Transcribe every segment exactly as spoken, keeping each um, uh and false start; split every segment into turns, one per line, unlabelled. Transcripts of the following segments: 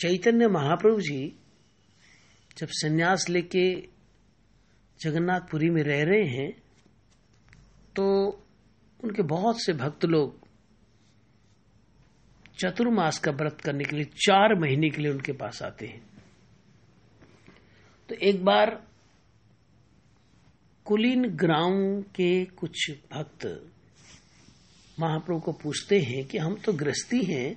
चैतन्य महाप्रभु जी जब संन्यास लेके जगन्नाथपुरी में रह रहे हैं तो उनके बहुत से भक्त लोग चतुर्मास का व्रत करने के लिए चार महीने के लिए उनके पास आते हैं। तो एक बार कुलीन ग्राम के कुछ भक्त महाप्रभु को पूछते हैं कि हम तो गृहस्थी हैं,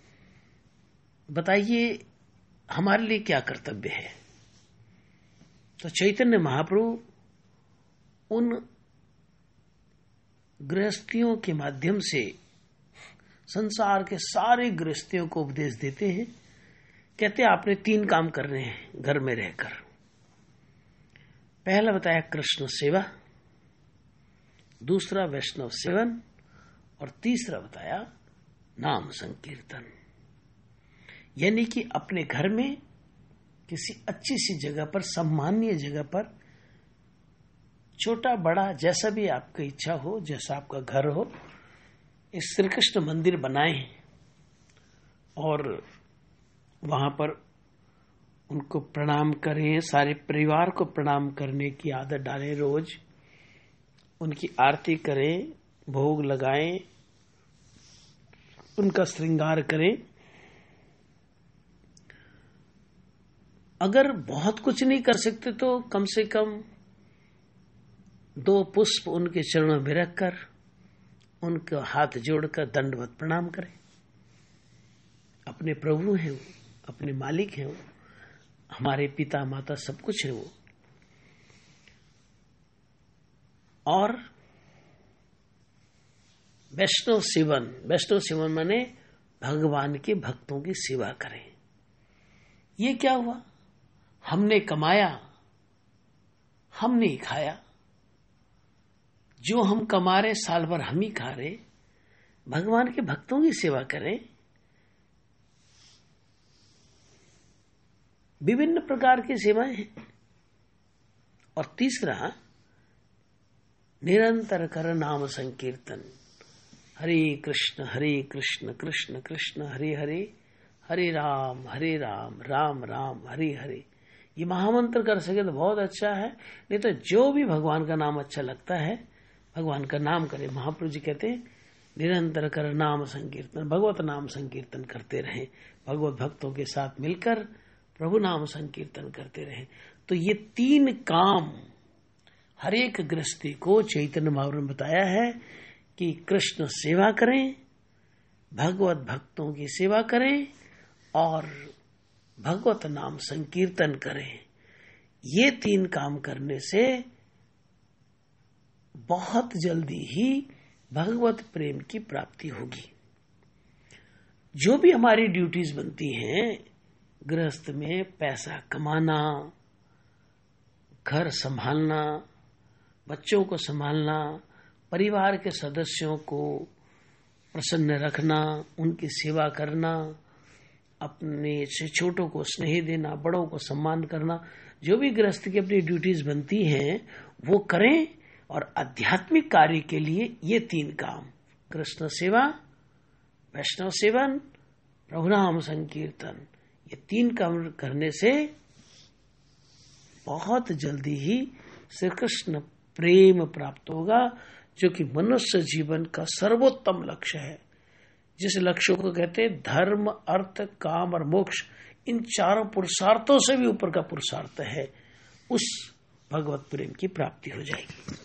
बताइए हमारे लिए क्या कर्तव्य है। तो चैतन्य महाप्रभु उन गृहस्थियों के माध्यम से संसार के सारे गृहस्थियों को उपदेश देते हैं। कहते हैं आपने तीन काम करने हैं घर में रहकर। पहला बताया कृष्ण सेवा, दूसरा वैष्णव सेवन और तीसरा बताया नाम संकीर्तन। यानी कि अपने घर में किसी अच्छी सी जगह पर, सम्मानीय जगह पर, छोटा बड़ा जैसा भी आपकी इच्छा हो, जैसा आपका घर हो, इस श्री कृष्ण मंदिर बनाएं और वहां पर उनको प्रणाम करें, सारे परिवार को प्रणाम करने की आदत डालें, रोज उनकी आरती करें, भोग लगाएं, उनका श्रृंगार करें। अगर बहुत कुछ नहीं कर सकते तो कम से कम दो पुष्प उनके चरणों में रखकर उनका हाथ जोड़कर दंडवत प्रणाम करें। अपने प्रभु हैं वो, अपने मालिक हैं वो, हमारे पिता माता सब कुछ है वो। और वैष्णव सेवन, वैष्णव सेवन माने भगवान के भक्तों की सेवा करें। ये क्या हुआ? हमने कमाया, हमने ही खाया, जो हम कमा रहे साल भर हम ही खा रहे। भगवान के भक्तों की सेवा करें। विभिन्न प्रकार की सेवाएं हैं। और तीसरा निरंतर कर नाम संकीर्तन। हरे कृष्ण हरे कृष्ण कृष्ण कृष्ण हरे हरे, हरे राम हरे राम राम राम हरे हरे। ये महामंत्र कर सके तो बहुत अच्छा है, नहीं तो जो भी भगवान का नाम अच्छा लगता है भगवान का नाम करे। महाप्रभु जी कहते हैं निरंतर कर नाम संकीर्तन, भगवत नाम संकीर्तन करते रहें, भगवत भक्तों के साथ मिलकर प्रभु नाम संकीर्तन करते रहें। तो ये तीन काम हर एक गृहस्थी को चैतन्य महाप्रभु ने बताया है कि कृष्ण सेवा करें, भगवत भक्तों की सेवा करें और भगवत नाम संकीर्तन करें। ये तीन काम करने से बहुत जल्दी ही भगवत प्रेम की प्राप्ति होगी। जो भी हमारी ड्यूटीज बनती हैं गृहस्थ में, पैसा कमाना, घर संभालना, बच्चों को संभालना, परिवार के सदस्यों को प्रसन्न रखना, उनकी सेवा करना, अपने से छोटों को स्नेह देना, बड़ों को सम्मान करना, जो भी गृहस्थ की अपनी ड्यूटीज बनती हैं वो करें। और आध्यात्मिक कार्य के लिए ये तीन काम, कृष्ण सेवा, वैष्णव सेवन, प्रभु नाम संकीर्तन, ये तीन काम करने से बहुत जल्दी ही श्री कृष्ण प्रेम प्राप्त होगा, जो कि मनुष्य जीवन का सर्वोत्तम लक्ष्य है। जिस लक्ष्य को कहते हैं धर्म, अर्थ, काम और मोक्ष, इन चारों पुरुषार्थों से भी ऊपर का पुरुषार्थ है, उस भगवत प्रेम की प्राप्ति हो जाएगी।